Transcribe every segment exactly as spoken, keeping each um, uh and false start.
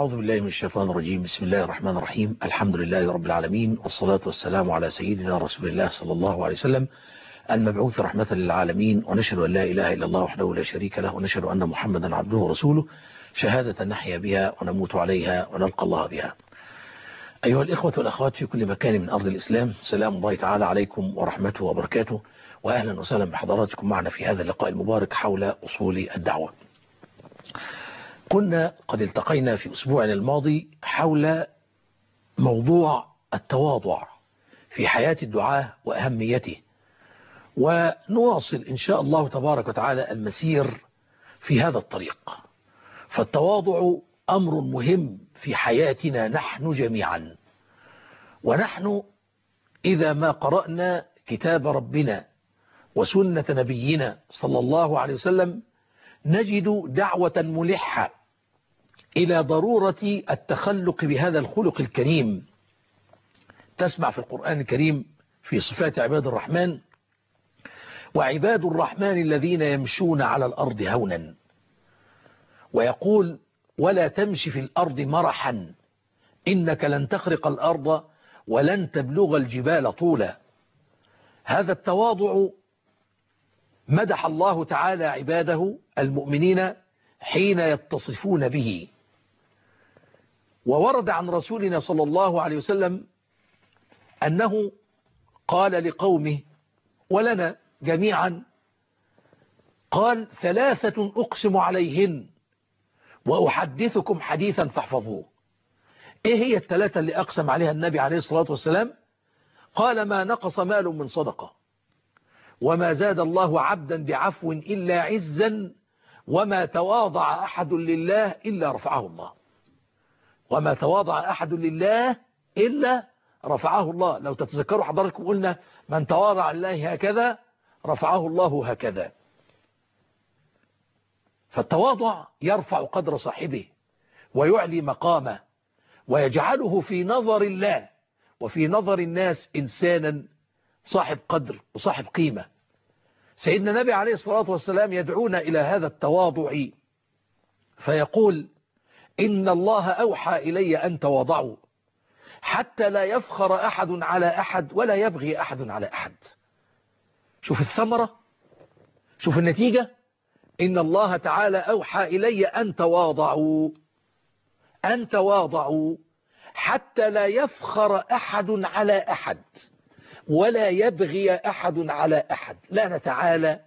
أعوذ بالله من الشيطان الرجيم. بسم الله الرحمن الرحيم. الحمد لله رب العالمين، والصلاة والسلام على سيدنا رسول الله صلى الله عليه وسلم المبعوث رحمة للعالمين، ونشهد أن لا إله إلا الله وحده لا شريك له، ونشهد أن محمدا عبده ورسوله، شهادة نحيا بها ونموت عليها ونلقى الله بها. أيها الإخوة والأخوات في كل مكان من أرض الإسلام، سلام الله تعالى عليكم ورحمته وبركاته، وأهلا وسهلا بحضراتكم معنا في هذا اللقاء المبارك حول أصول الدعوة. كنا قد التقينا في أسبوعنا الماضي حول موضوع التواضع في حياة الدعاة وأهميته، ونواصل إن شاء الله تبارك وتعالى المسير في هذا الطريق. فالتواضع أمر مهم في حياتنا نحن جميعا، ونحن إذا ما قرأنا كتاب ربنا وسنة نبينا صلى الله عليه وسلم نجد دعوة ملحة إلى ضرورة التخلق بهذا الخلق الكريم. تسمع في القرآن الكريم في صفات عباد الرحمن: وعباد الرحمن الذين يمشون على الأرض هونا، ويقول: ولا تمشي في الأرض مرحا إنك لن تخرق الأرض ولن تبلغ الجبال طولا. هذا التواضع مدح الله تعالى عباده المؤمنين حين يتصفون به. وورد عن رسولنا صلى الله عليه وسلم أنه قال لقومه ولنا جميعا، قال: ثلاثة أقسم عليهن وأحدثكم حديثا فاحفظوه. إيه هي الثلاثة اللي أقسم عليها النبي عليه الصلاة والسلام؟ قال: ما نقص مال من صدقة، وما زاد الله عبدا بعفو إلا عزا، وما تواضع أحد لله إلا رفعه الله. وما تواضع أحد لله إلا رفعه الله. لو تتذكروا حضراتكم قلنا: من تواضع لله هكذا رفعه الله هكذا. فالتواضع يرفع قدر صاحبه ويعلي مقامه ويجعله في نظر الله وفي نظر الناس إنسانا صاحب قدر وصاحب قيمة. سيدنا النبي عليه الصلاة والسلام يدعونا إلى هذا التواضع فيقول: إن الله أوحى إلي أن تواضعوا حتى لا يفخر أحد على أحد ولا يبغي أحد على أحد. شوف الثمرة، شوف النتيجة. إن الله تعالى أوحى إلي أن تواضعوا أن تواضعوا حتى لا يفخر أحد على أحد ولا يبغي أحد على أحد. لا نتعالى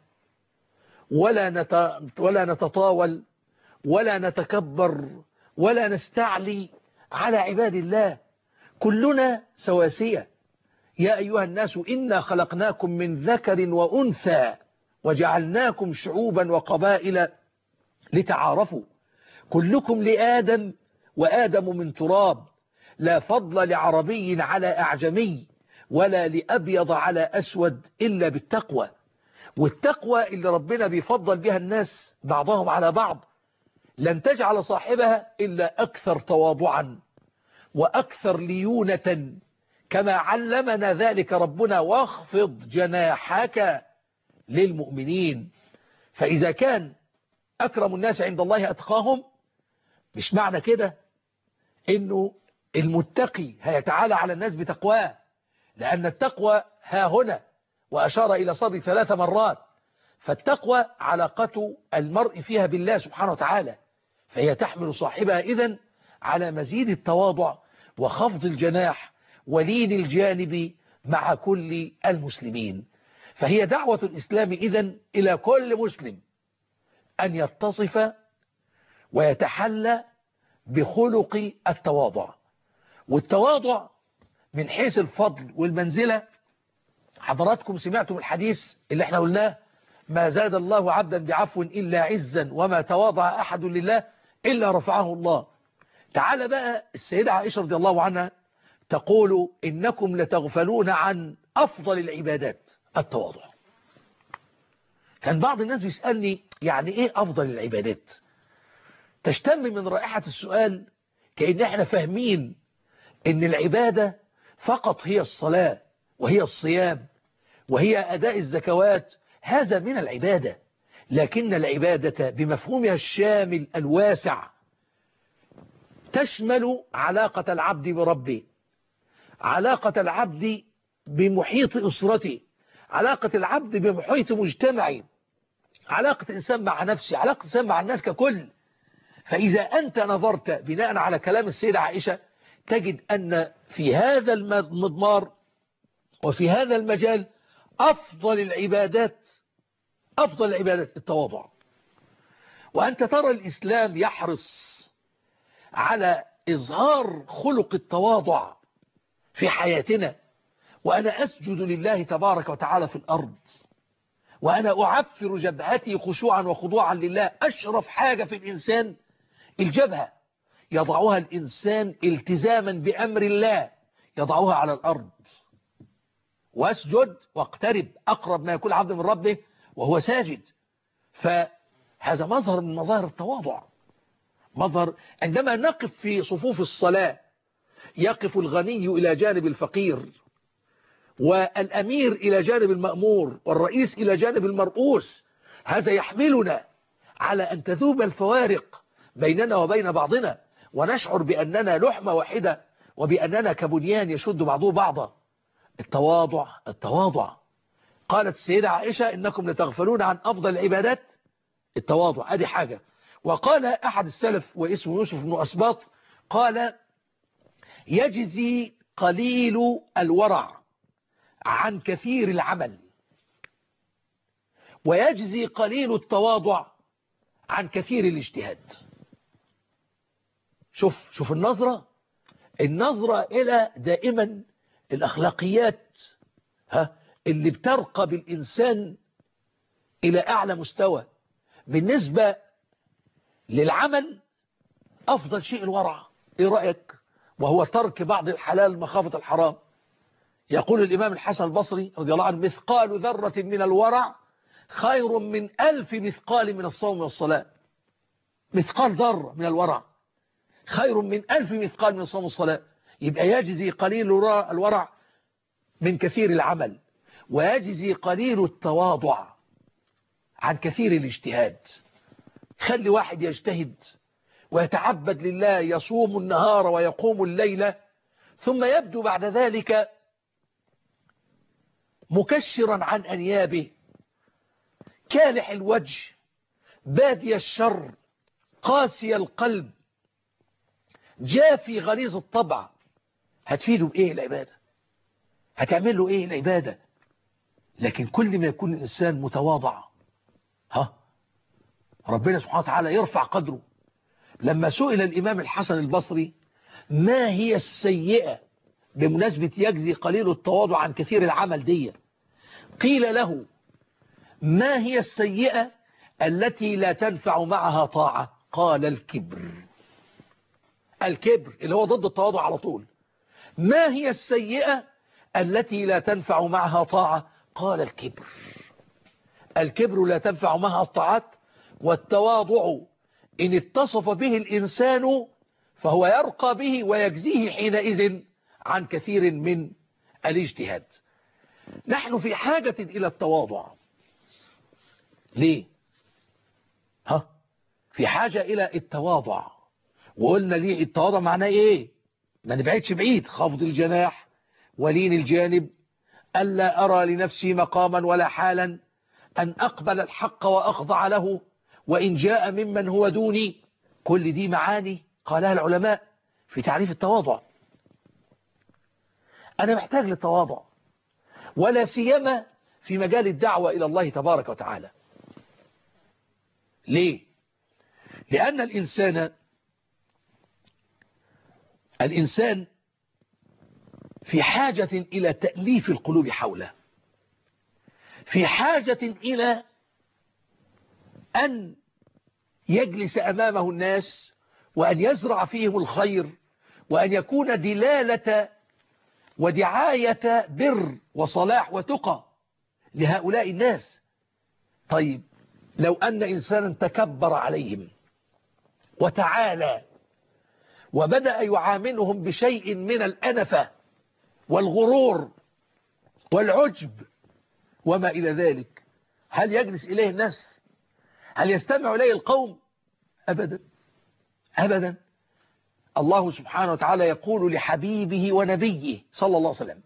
ولا نت... ولا نتطاول ولا نتكبر ولا نستعلي على عباد الله. كلنا سواسية. يا أيها الناس إنا خلقناكم من ذكر وأنثى وجعلناكم شعوبا وقبائل لتعارفوا. كلكم لآدم وآدم من تراب، لا فضل لعربي على أعجمي ولا لأبيض على أسود إلا بالتقوى. والتقوى اللي ربنا بيفضل بها الناس بعضهم على بعض لن تجعل صاحبها إلا أكثر تواضعا وأكثر ليونة، كما علمنا ذلك ربنا: واخفض جناحك للمؤمنين. فإذا كان أكرم الناس عند الله أتقاهم، مش معنى كده إنه المتقي هيتعالى على الناس بتقواه، لأن التقوى ها هنا، وأشار إلى صدر ثلاث مرات. فالتقوى علاقة المرء فيها بالله سبحانه وتعالى، فهي تحمل صاحبها إذن على مزيد التواضع وخفض الجناح ولين الجانب مع كل المسلمين. فهي دعوة الإسلام إذن إلى كل مسلم أن يتصف ويتحلى بخلق التواضع. والتواضع من حيث الفضل والمنزلة، حضراتكم سمعتم الحديث اللي احنا قلناه: ما زاد الله عبدا بعفو إلا عزا، وما تواضع أحد لله إلا رفعه الله. تعال بقى السيدة عائشة رضي الله عنها تقول: إنكم لتغفلون عن أفضل العبادات التواضع. كان بعض الناس بيسألني: يعني إيه أفضل العبادات؟ تشتم من رائحة السؤال كأن احنا فاهمين إن العبادة فقط هي الصلاة وهي الصيام وهي أداء الزكوات. هذا من العبادة، لكن العبادة بمفهومها الشامل الواسع تشمل علاقة العبد بربه، علاقة العبد بمحيط أسرته، علاقة العبد بمحيط مجتمعي، علاقة الإنسان مع نفسه، علاقة الإنسان مع الناس ككل. فإذا أنت نظرت بناء على كلام السيدة عائشة تجد أن في هذا المضمار وفي هذا المجال أفضل العبادات أفضل العبادات التواضع. وأنت ترى الإسلام يحرص على إظهار خلق التواضع في حياتنا. وأنا أسجد لله تبارك وتعالى في الأرض وأنا أعفر جبهتي خشوعا وخضوعا لله. أشرف حاجة في الإنسان الجبهة، يضعها الإنسان التزاما بأمر الله، يضعها على الأرض. واسجد واقترب، أقرب ما يكون عبد من ربه وهو ساجد. فهذا مظهر من مظاهر التواضع. مظهر عندما نقف في صفوف الصلاة يقف الغني إلى جانب الفقير، والأمير إلى جانب المأمور، والرئيس إلى جانب المرؤوس. هذا يحملنا على أن تذوب الفوارق بيننا وبين بعضنا، ونشعر بأننا لحمة واحدة وبأننا كبنيان يشد بعضه بعضا. التواضع التواضع قالت السيدة عائشة إنكم لتغفلون عن أفضل العبادات التواضع. هذه حاجة. وقال أحد السلف واسمه يوسف بن أسباط قال يجزي قليل الورع عن كثير العمل، ويجزي قليل التواضع عن كثير الاجتهاد. شوف شوف النظرة النظرة إلى دائما الأخلاقيات ها اللي بترقى بالإنسان إلى أعلى مستوى. بالنسبة للعمل أفضل شيء الورع. إيه رأيك؟ وهو ترك بعض الحلال مخافة الحرام. يقول الإمام الحسن البصري رضي الله عنه مثقال ذرة من الورع خير من ألف مثقال من الصوم والصلاة. مثقال ذرة من الورع خير من ألف مثقال من الصوم والصلاة. يبقى يجزي قليل الورع من كثير العمل، ويجزي قليل التواضع عن كثير الاجتهاد. خلي واحد يجتهد ويتعبد لله، يصوم النهار ويقوم الليل، ثم يبدو بعد ذلك مكشرا عن أنيابه، كالح الوجه، بادي الشر، قاسي القلب، جافي غليظ الطبع. هتفيده بإيه العبادة؟ هتعمل له إيه العبادة؟ لكن كل ما يكون الإنسان متواضع ها ربنا سبحانه وتعالى يرفع قدره. لما سئل الإمام الحسن البصري ما هي السيئة بمناسبة يجزي قليل التواضع عن كثير العمل دي، قيل له ما هي السيئة التي لا تنفع معها طاعة؟ قال الكبر. الكبر اللي هو ضد التواضع على طول. ما هي السيئة التي لا تنفع معها طاعة؟ قال الكبر. الكبر لا تنفع معها الطاعات. والتواضع إن اتصف به الإنسان فهو يرقى به ويجزيه حينئذ عن كثير من الاجتهاد. نحن في حاجة إلى التواضع. ليه؟ ها؟ في حاجة إلى التواضع. وقلنا ليه التواضع معناه إيه؟ ما نبعدش بعيد. خفض الجناح ولين الجانب، ألا أرى لنفسي مقاما ولا حالا، أن أقبل الحق وأخضع له وإن جاء ممن هو دوني. كل دي معاني قالها العلماء في تعريف التواضع. أنا محتاج للتواضع، ولا سيما في مجال الدعوة إلى الله تبارك وتعالى. ليه؟ لأن الإنسان الإنسان في حاجة إلى تأليف القلوب حوله، في حاجة إلى أن يجلس أمامه الناس وأن يزرع فيهم الخير، وأن يكون دلالة ودعاية بر وصلاح وتقى لهؤلاء الناس. طيب لو أن إنسانا تكبر عليهم وتعالى وبدأ يعاملهم بشيء من الأنفة والغرور والعجب وما إلى ذلك، هل يجلس إليه الناس؟ هل يستمع إليه القوم؟ أبدا أبدا. الله سبحانه وتعالى يقول لحبيبه ونبيه صلى الله عليه وسلم،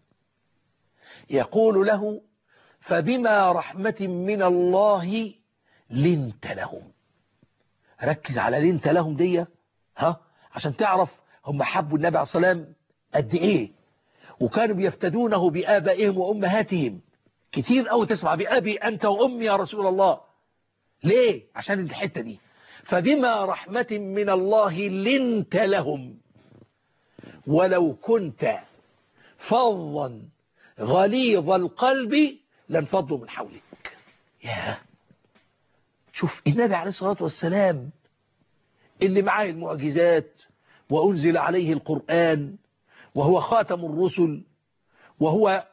يقول له: فبما رحمة من الله لنت لهم. ركز على لنت لهم دي، ها، عشان تعرف هم حبوا النبي عليه الصلاة والسلام قد ايه، وكانوا بيفتدونه بآبائهم وأمهاتهم. كتير قوي تسمع بأبي أنت وأمي يا رسول الله. ليه؟ عشان الحتة دي، فبما رحمة من الله لنت لهم ولو كنت فظا غليظ القلب لانفضوا من حولك. يا شوف النبي عليه الصلاة والسلام اللي معاه المعجزات وأنزل عليه القرآن وهو خاتم الرسل وهو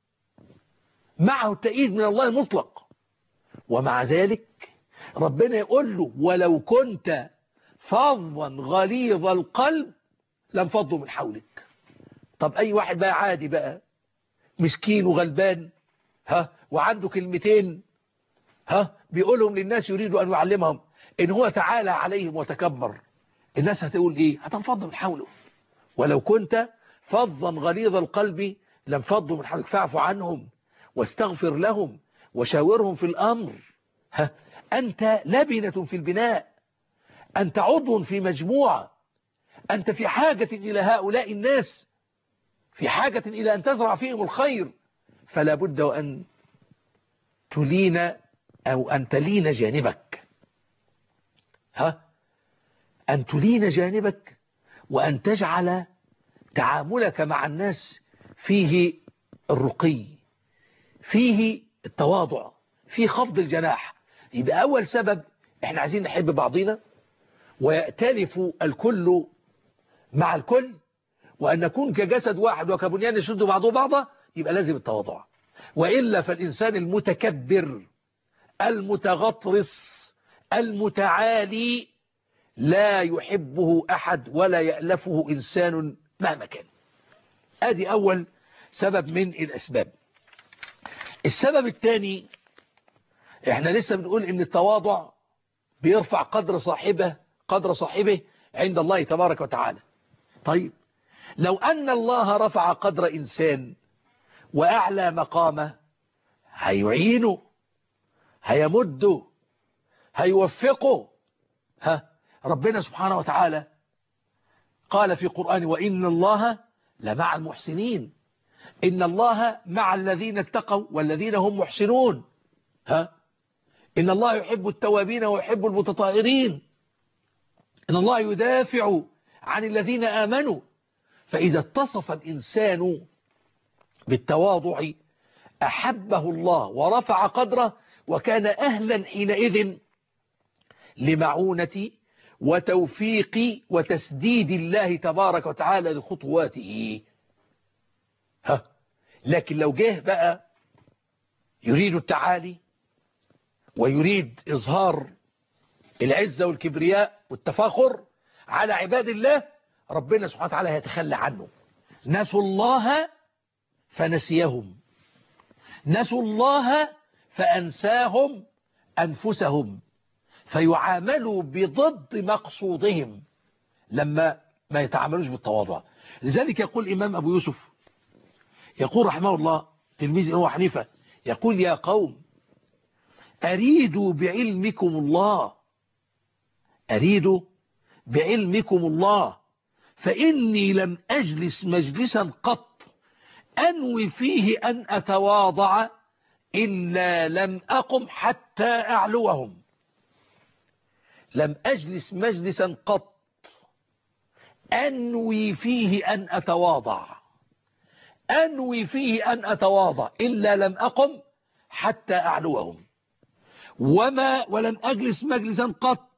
معه التأييد من الله المطلق، ومع ذلك ربنا يقول له: ولو كنت فظا غليظ القلب لانفضوا من حولك. طب أي واحد بقى عادي بقى مسكين وغلبان، ها، وعنده كلمتين، ها، بيقولهم للناس يريد أن يعلمهم إن هو تعالى عليهم وتكبر، الناس هتقول إيه؟ هتنفض من حوله. ولو كنت فظا غليظ القلب لانفضوا من حولك فاعف عنهم واستغفر لهم وشاورهم في الأمر. ها، أنت لبنة في البناء، أنت عضو في مجموعة، أنت في حاجة إلى هؤلاء الناس، في حاجة إلى أن تزرع فيهم الخير، فلا بد وأن تلين أو أن تلين جانبك، ها، أن تلين جانبك وأن تجعل تعاملك مع الناس فيه الرقي، فيه التواضع، فيه خفض الجناح. يبقى أول سبب احنا عايزين نحب بعضنا ويأتلف الكل مع الكل وأن نكون كجسد واحد وكبنيان يشد بعضه بعضا، يبقى لازم التواضع. وإلا فالإنسان المتكبر المتغطرس المتعالي لا يحبه أحد ولا يألفه إنسان مهما كان. ادي أول سبب من الأسباب. السبب الثاني، احنا لسه بنقول ان التواضع بيرفع قدر صاحبه قدر صاحبه عند الله تبارك وتعالى. طيب لو أن الله رفع قدر إنسان وأعلى مقامه، هيعينه، هيمده، هيوفقه. ها، ربنا سبحانه وتعالى قال في قرآن: وإن الله لمع المحسنين، إن الله مع الذين اتقوا والذين هم محسنون. ها، إن الله يحب التوابين ويحب المتطهرين، إن الله يدافع عن الذين آمنوا. فإذا اتصف الإنسان بالتواضع أحبه الله ورفع قدره وكان أهلا حينئذ لمعونة وتوفيق وتسديد الله تبارك وتعالى لخطواته. ها، لكن لو جه بقى يريد التعالي ويريد إظهار العزة والكبرياء والتفاخر على عباد الله، ربنا سبحانه وتعالى هيتخلى عنه. نسوا الله فنسيهم، نسوا الله فأنساهم أنفسهم، فيعاملوا بضد مقصودهم لما ما يتعاملوش بالتواضع. لذلك يقول الإمام أبو يوسف، يقول رحمه الله تلميذ أبو حنيفة، يقول: يا قوم أريدوا بعلمكم الله، أريدوا بعلمكم الله، فإني لم أجلس مجلسا قط أنوي فيه أن أتواضع إلا لم أقم حتى أعلوهم. لم أجلس مجلسا قط أنوي فيه أن أتواضع أنوي فيه أن أتواضع إلا لم أقم حتى أعلوهم، وما ولم أجلس مجلسا قط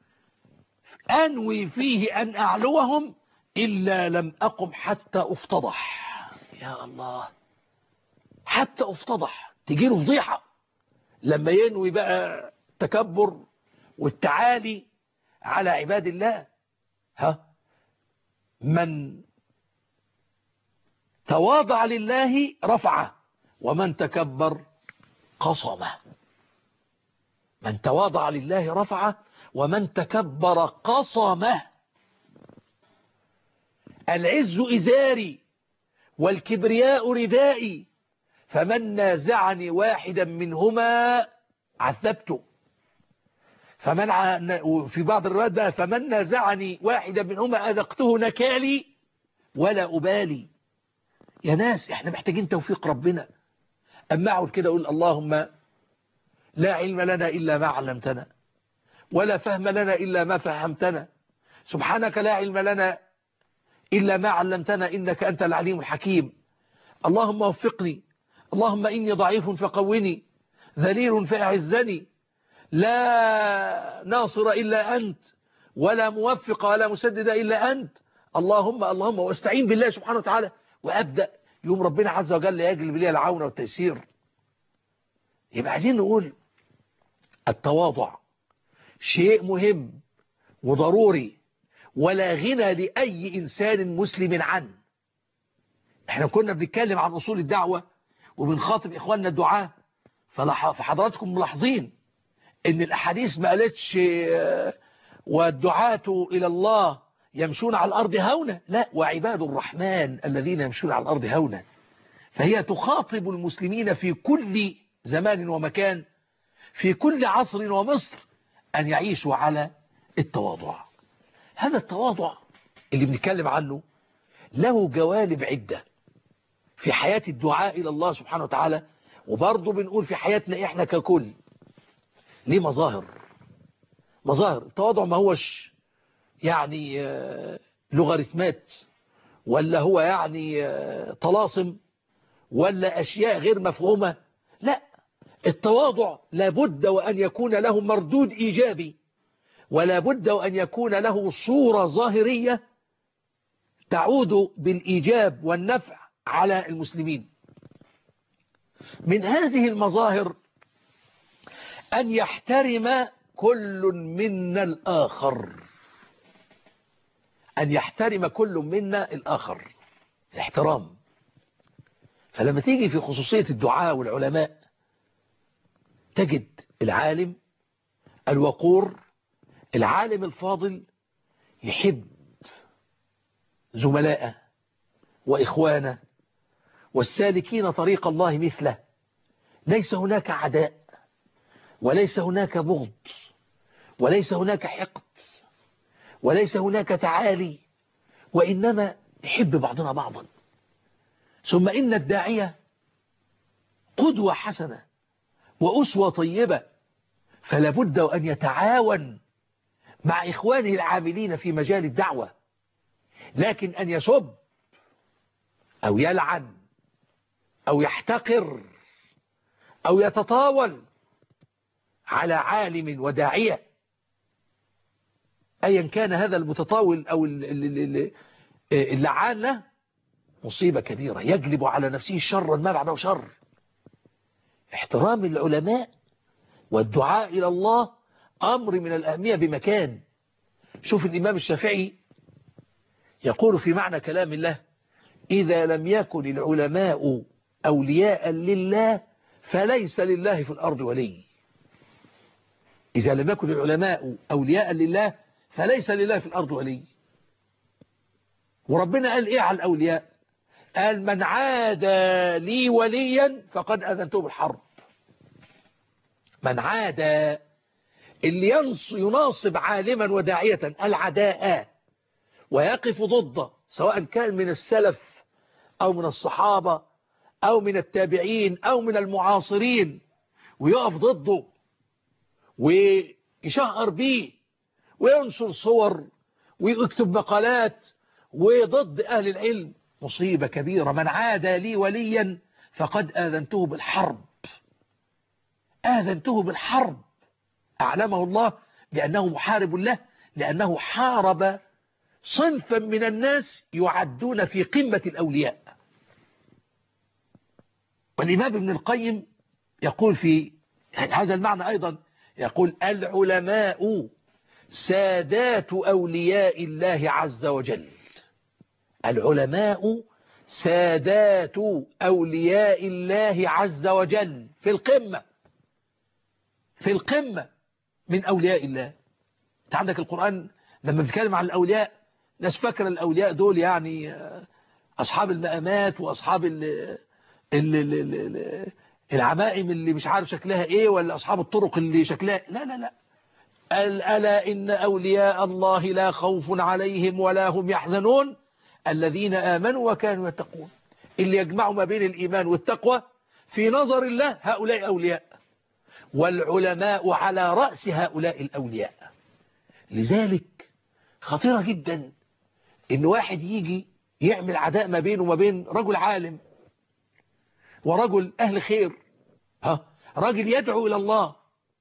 أنوي فيه أن أعلوهم إلا لم أقم حتى أفتضح. يا الله، حتى أفتضح، تجيله فضيحة لما ينوي بقى التكبر والتعالي على عباد الله. ها، من تواضع لله رفعه، ومن تكبر قصمه. من تواضع لله رفعه، ومن تكبر قصمه. العز إزاري والكبرياء ردائي، فمن نازعني واحدا منهما عذبته. فمن ع... في بعض الروايات بقى فمن نازعني واحدا منهما أذقته نكالي ولا أبالي. يا ناس احنا محتاجين توفيق ربنا. أما أقعد كده أقول اللهم لا علم لنا إلا ما علمتنا ولا فهم لنا إلا ما فهمتنا، سبحانك لا علم لنا إلا ما علمتنا إنك أنت العليم الحكيم. اللهم وفقني، اللهم إني ضعيف فقوني، ذليل فأعزني، لا ناصر إلا أنت ولا موفق ولا مسدد إلا أنت. اللهم اللهم واستعين بالله سبحانه وتعالى وأبدأ يوم ربنا عز وجل يجلب لي العون والتيسير. يبقى عايزين نقول التواضع شيء مهم وضروري ولا غنى لأي إنسان مسلم عنه. احنا كنا بنتكلم عن أصول الدعوة وبنخاطب إخواننا الدعاة، فحضراتكم ملاحظين ان الأحاديث ما قالتش والدعاة إلى الله يمشون على الأرض هونا، لا، وعباد الرحمن الذين يمشون على الأرض هونا. فهي تخاطب المسلمين في كل زمان ومكان، في كل عصر ومصر، أن يعيشوا على التواضع. هذا التواضع اللي بنتكلم عنه له جوانب عدة في حياة الدعاء إلى الله سبحانه وتعالى، وبرضه بنقول في حياتنا إحنا ككل ليه مظاهر. مظاهر التواضع ما هوش يعني لوغاريتمات ولا هو يعني طلاسم ولا أشياء غير مفهومة، لا، التواضع لابد وأن يكون له مردود إيجابي، ولا بد وأن يكون له صورة ظاهرية تعود بالإيجاب والنفع على المسلمين. من هذه المظاهر أن يحترم كل منا الآخر، أن يحترم كل منا الآخر، الاحترام. فلما تيجي في خصوصية الدعاء والعلماء تجد العالم الوقور، العالم الفاضل يحب زملائه وإخوانه والسالكين طريق الله مثله. ليس هناك عداء وليس هناك بغض وليس هناك حقد وليس هناك تعالي، وإنما نحب بعضنا بعضا. ثم إن الداعية قدوة حسنة وأسوة طيبة، فلا بد أن يتعاون مع إخوانه العاملين في مجال الدعوة. لكن أن يسب أو يلعن أو يحتقر أو يتطاول على عالم وداعية أيا كان هذا المتطاول أو اللعان له مصيبة كبيرة يجلب على نفسه شرا ما بعده شر. احترام العلماء والدعاء إلى الله أمر من الأهمية بمكان. شوف الإمام الشافعي يقول في معنى كلام الله: إذا لم يكن العلماء أولياء لله فليس لله في الأرض ولي. إذا لم يكن العلماء أولياء لله فليس لله في الأرض ولي. وربنا قال إيه على الأولياء؟ قال: من عاد لي وليا فقد أذنته بالحرب. من عاد، اللي يناصب عالما وداعية العداء ويقف ضده، سواء كان من السلف أو من الصحابة أو من التابعين أو من المعاصرين، ويقف ضده ويشهر بيه وينشر صور ويكتب مقالات وضد أهل العلم، مصيبة كبيرة. من عاد لي وليا فقد آذنته بالحرب. آذنته بالحرب، أعلمه الله بأنه محارب له، لأنه حارب صنفا من الناس يعدون في قمة الأولياء. والإمام ابن القيم يقول في هذا المعنى أيضا، يقول: العلماء سادات أولياء الله عز وجل. العلماء سادات أولياء الله عز وجل، في القمة، في القمة من أولياء الله. انت عندك القرآن لما بيتكلم عن الأولياء ناس فاكرة الأولياء دول يعني أصحاب المقامات وأصحاب ال ال ال ال العمائم اللي مش عارف شكلها إيه، ولا أصحاب الطرق اللي شكلها، لا لا لا. ألا إن أولياء الله لا خوف عليهم ولا هم يحزنون الذين آمنوا وكانوا يتقون. اللي يجمعوا ما بين الإيمان والتقوى في نظر الله هؤلاء أولياء، والعلماء على رأس هؤلاء الأولياء. لذلك خطيرة جدا إن واحد يجي يعمل عداء ما بينه وما بين رجل عالم ورجل أهل خير، ها رجل يدعو إلى الله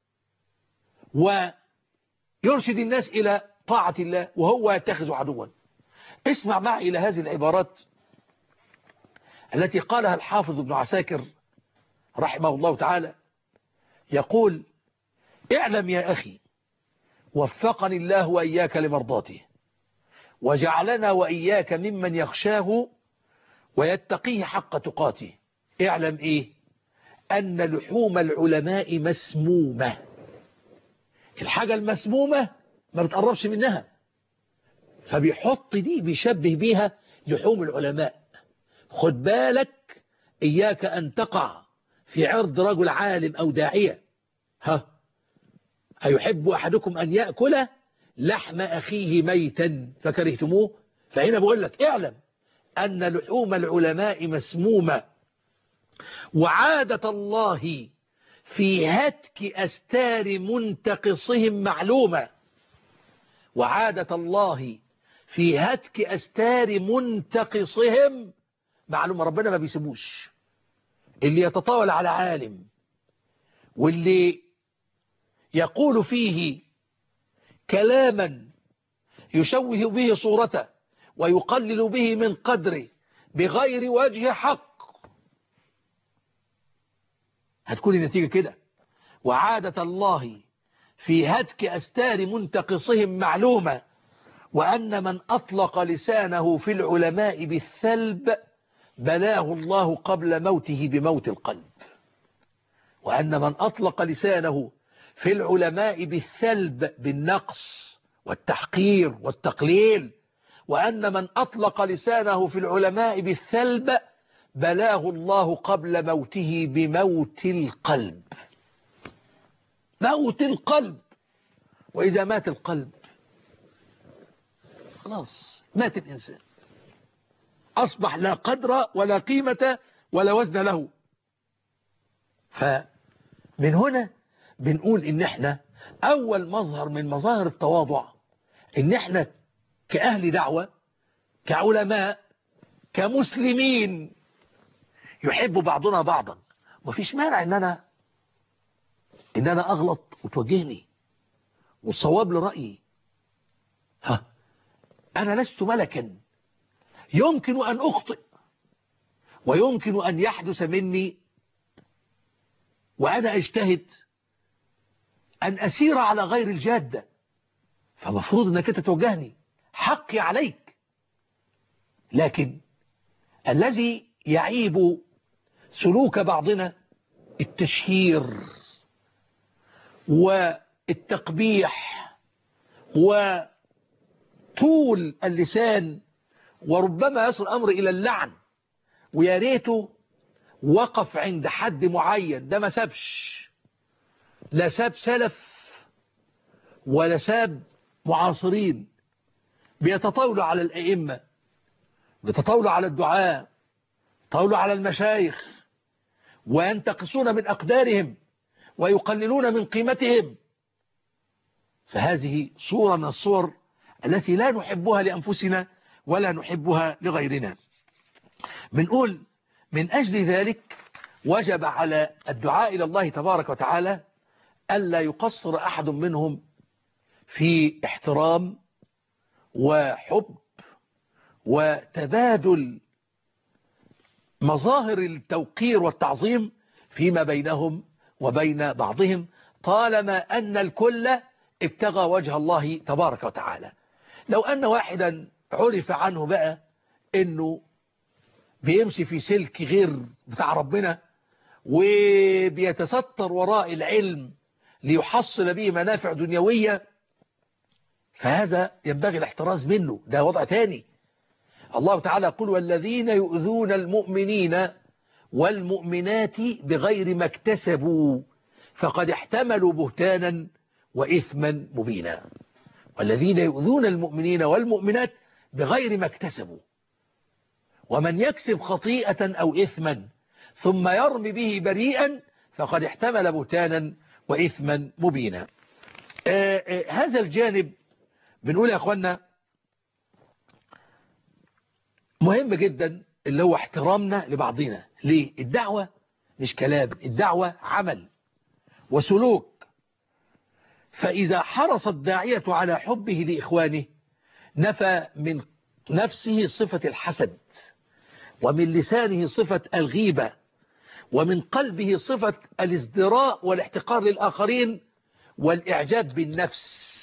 ويرشد الناس إلى طاعة الله وهو يتخذ عدوا. اسمع معي إلى هذه العبارات التي قالها الحافظ ابن عساكر رحمه الله تعالى. يقول: اعلم يا أخي وفقني الله وإياك لمرضاته وجعلنا وإياك ممن يخشاه ويتقيه حق تقاته. اعلم إيه؟ أن لحوم العلماء مسمومة. الحاجة المسمومة ما بتقربش منها، فبيحط دي بيشبه بيها لحوم العلماء. خد بالك إياك أن تقع في عرض رجل عالم أو داعية. ها أيحب أحدكم أن يأكل لحم أخيه ميتا فكرهتموه؟ فهنا بقول لك اعلم أن لحوم العلماء مسمومة، وعادة الله في هتك أستار منتقصهم معلومة. وعادة الله في هتك أستار منتقصهم معلومة. ربنا ما بيسيبوش اللي يتطاول على عالم واللي يقول فيه كلاما يشوه به صورته ويقلل به من قدره بغير وجه حق، هتكون النتيجة كده. وعادة الله في هتك أستار منتقصهم معلومة، وأن من أطلق لسانه في العلماء بالثلب بلاه الله قبل موته بموت القلب. وأن من أطلق لسانه في العلماء بالثلب بالنقص والتحقير والتقليل، وأن من أطلق لسانه في العلماء بالثلب بلاه الله قبل موته بموت القلب. موت القلب. وإذا مات القلب خلاص مات الإنسان، أصبح لا قدر ولا قيمة ولا وزن له. فمن هنا بنقول إن احنا أول مظهر من مظاهر التواضع إن احنا كأهل دعوة كعلماء كمسلمين يحب بعضنا بعضا. مفيش مانع إن أنا إن أنا أغلط وتوجهني والصواب لرأيي. ها أنا لست ملكا، يمكن أن أخطئ ويمكن أن يحدث مني وأنا أجتهد أن أسير على غير الجادة، فمفروض أنك تتوجهني، حقي عليك. لكن الذي يعيب سلوك بعضنا التشهير والتقبيح وطول اللسان، وربما يصل الأمر إلى اللعن. ويا ريته وقف عند حد معين، ده ما سابش، لا ساب سلف ولا ساب معاصرين بيتطاولوا على الأئمة، بيتطاولوا على الدعاء، بيتطاولوا على المشايخ، وينتقصون من أقدارهم ويقللون من قيمتهم. فهذه صورة من الصور التي لا نحبها لأنفسنا ولا نحبها لغيرنا. بنقول من أجل ذلك وجب على الدعاء إلى الله تبارك وتعالى ألا يقصر أحد منهم في احترام وحب وتبادل مظاهر التوقير والتعظيم فيما بينهم وبين بعضهم، طالما أن الكل ابتغى وجه الله تبارك وتعالى. لو أن واحدا عرف عنه بقى أنه بيمشي في سلك غير بتاع ربنا وبيتستر وراء العلم ليحصل به منافع دنيوية، فهذا ينبغي الاحتراز منه، ده وضع تاني. الله تعالى يقول والذين يؤذون المؤمنين والمؤمنات بغير ما اكتسبوا فقد احتملوا بهتانا وإثما مبينا. والذين يؤذون المؤمنين والمؤمنات بغير ما اكتسبوا، ومن يكسب خطيئة أو إثما ثم يرمي به بريئا فقد احتمل بهتانا وإثما مبينا. آآ آآ هذا الجانب بنقول يا أخوانا مهم جدا، اللي هو احترامنا لبعضنا. ليه؟ الدعوة مش كلام، الدعوة عمل وسلوك. فإذا حرص الداعية على حبه لإخوانه نفى من نفسه صفة الحسد، ومن لسانه صفة الغيبة، ومن قلبه صفة الازدراء والاحتقار للآخرين والإعجاب بالنفس.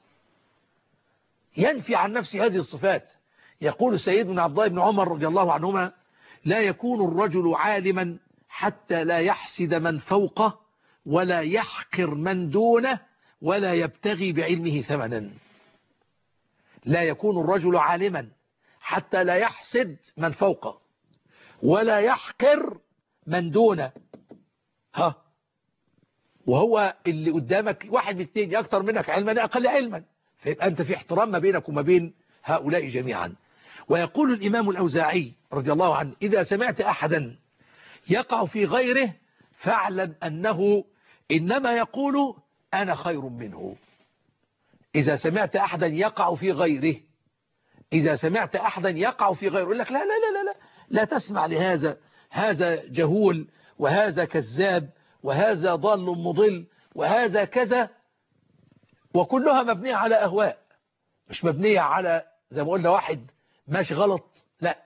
ينفي عن نفسه هذه الصفات. يقول سيدنا عبد الله بن عمر رضي الله عنهما لا يكون الرجل عالما حتى لا يحسد من فوقه ولا يحقر من دونه ولا يبتغي بعلمه ثمنا. لا يكون الرجل عالما حتى لا يحسد من فوقه ولا يحقر من دونه. ها، وهو اللي قدامك واحد من اثنين، أكثر منك علما أقل علما، فيبقى أنت في احترام ما بينك وما بين هؤلاء جميعا. ويقول الإمام الأوزاعي رضي الله عنه إذا سمعت أحدا يقع في غيره فاعلم أنه إنما يقول أنا خير منه. إذا سمعت أحدا يقع في غيره، إذا سمعت أحدا يقع في غيره يقول لك لا لا لا لا لا, لا تسمع لهذا، هذا جهول وهذا كذاب وهذا ضال مضل وهذا كذا، وكلها مبنية على أهواء، مش مبنية على زي ما قلنا واحد ماشي غلط. لا.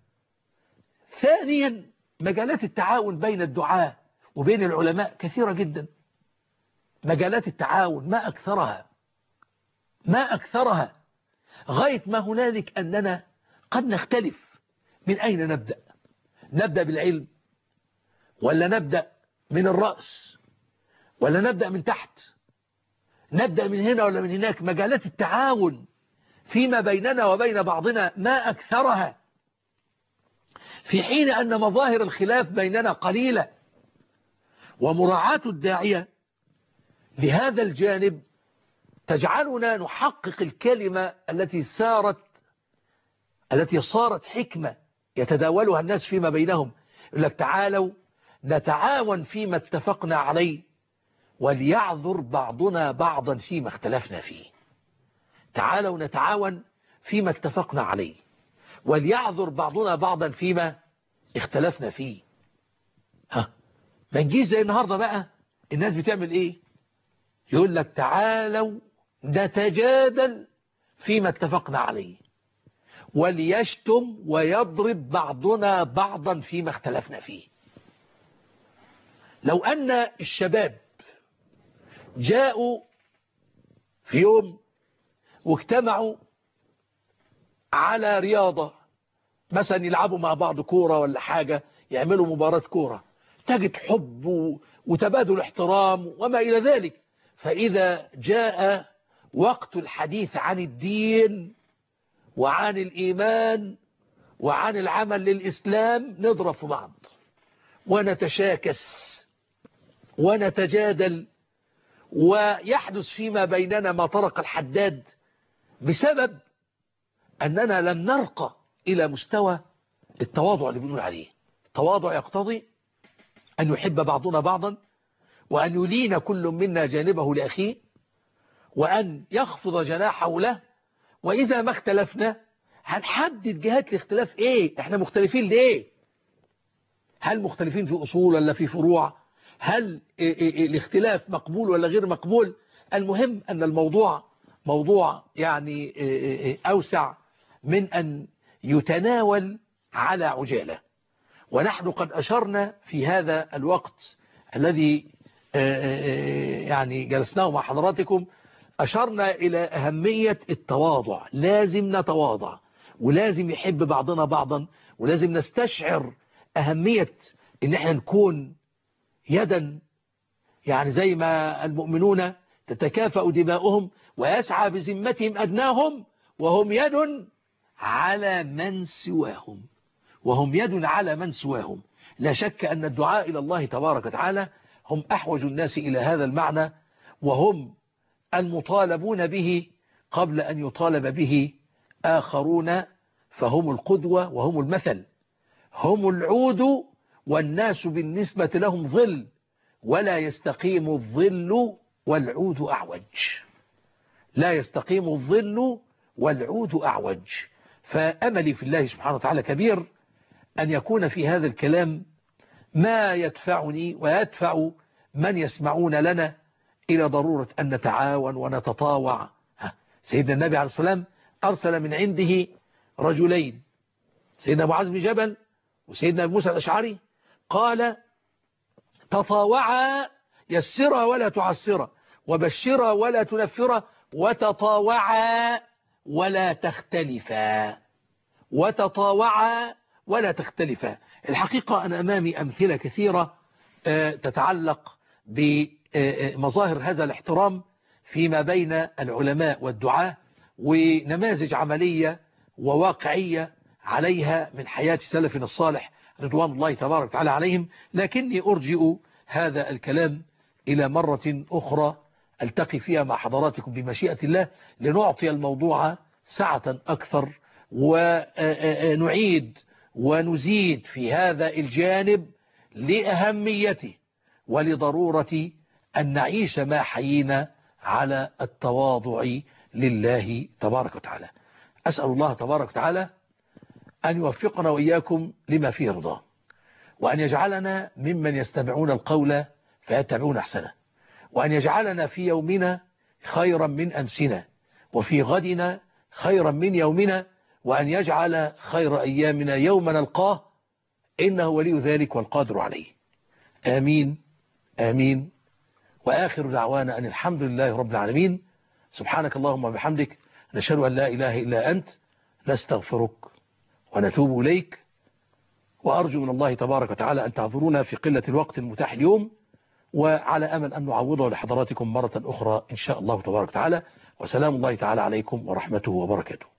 ثانيا مجالات التعاون بين الدعاة وبين العلماء كثيرة جدا. مجالات التعاون ما أكثرها، ما أكثرها، غاية ما هنالك أننا قد نختلف. من أين نبدأ؟ نبدأ بالعلم ولا نبدأ من الرأس ولا نبدأ من تحت؟ نبدأ من هنا ولا من هناك؟ مجالات التعاون فيما بيننا وبين بعضنا ما أكثرها، في حين أن مظاهر الخلاف بيننا قليلة. ومراعاة الداعية لهذا الجانب تجعلنا نحقق الكلمة التي سارت التي صارت حكمة يتداولها الناس فيما بينهم. يقول لك تعالوا نتعاون فيما اتفقنا عليه وليعذر بعضنا بعضا فيما اختلفنا فيه. تعالوا نتعاون فيما اتفقنا عليه وليعذر بعضنا بعضا فيما اختلفنا فيه. ها، ما نجيش زي النهاردة بقى الناس بتعمل ايه؟ يقول لك تعالوا نتجادل فيما اتفقنا عليه وليشتم ويضرب بعضنا بعضا فيما اختلفنا فيه. لو أن الشباب جاءوا في يوم واجتمعوا على رياضة، مثلا يلعبوا مع بعض كورة ولا حاجة، يعملوا مباراة كورة، تجد حب وتبادل احترام وما إلى ذلك. فإذا جاء وقت الحديث عن الدين وعن الإيمان وعن العمل للإسلام نضرب في بعض ونتشاكس ونتجادل، ويحدث فيما بيننا ما طرق الحداد بسبب أننا لم نرقى إلى مستوى التواضع اللي بنقول عليه. التواضع يقتضي أن يحب بعضنا بعضا، وأن يلين كل منا جانبه لأخيه، وأن يخفض جناحه له. وإذا ما اختلفنا هنحدد جهات الاختلاف ايه، احنا مختلفين ليه؟ هل مختلفين في أصول ولا في فروع؟ هل الاختلاف مقبول ولا غير مقبول؟ المهم أن الموضوع موضوع يعني أوسع من أن يتناول على عجالة. ونحن قد أشرنا في هذا الوقت الذي يعني جلسناه مع حضراتكم، أشرنا إلى أهمية التواضع. لازم نتواضع ولازم يحب بعضنا بعضا، ولازم نستشعر أهمية إن احنا نكون يدا، يعني زي ما المؤمنون تتكافأ دماؤهم ويسعى بذمتهم أدناهم وهم يد على من سواهم وهم يد على من سواهم. لا شك أن الدعاء إلى الله تبارك وتعالى هم أحوج الناس إلى هذا المعنى، وهم المطالبون به قبل أن يطالب به آخرون، فهم القدوة وهم المثل، هم العود والناس بالنسبة لهم ظل، ولا يستقيم الظل والعود أعوج. لا يستقيم الظل والعود أعوج. فأملي في الله سبحانه وتعالى كبير أن يكون في هذا الكلام ما يدفعني ويدفع من يسمعون لنا إلى ضرورة أن نتعاون ونتطاوع. سيدنا النبي عليه الصلاة والسلام أرسل من عنده رجلين، سيدنا معاذ بن جبل وسيدنا موسى الأشعري، قال تطاوعا يسرا ولا تعسرا، وبشرا ولا تنفرا، وتطاوعا ولا تختلفا. وتطاوعا ولا تختلفا. الحقيقة أنا أمامي أمثلة كثيرة تتعلق بمظاهر هذا الاحترام فيما بين العلماء والدعاة، ونماذج عملية وواقعية عليها من حياة سلفنا الصالح رضوان الله تبارك وتعالى عليهم. لكني أرجئ هذا الكلام إلى مرة أخرى ألتقي فيها مع حضراتكم بمشيئة الله، لنعطي الموضوع سعة أكثر ونعيد ونزيد في هذا الجانب لأهميته ولضرورة أن نعيش ما حيينا على التواضع لله تبارك وتعالى. أسأل الله تبارك وتعالى أن يوفقنا وإياكم لما فيه رضاه، وأن يجعلنا ممن يستمعون القول فيتبعون أحسنه، وأن يجعلنا في يومنا خيرا من أمسنا، وفي غدنا خيرا من يومنا، وأن يجعل خير أيامنا يوم نلقاه، إنه ولي ذلك والقادر عليه. آمين آمين. وآخر دعوانا أن الحمد لله رب العالمين. سبحانك اللهم وبحمدك، نشهد أن لا إله إلا أنت، نستغفرك ونتوب إليك. وأرجو من الله تبارك وتعالى أن تعذرونا في قلة الوقت المتاح اليوم، وعلى أمل أن نعوضه لحضراتكم مرة أخرى إن شاء الله تبارك وتعالى. وسلام الله تعالى عليكم ورحمته وبركاته.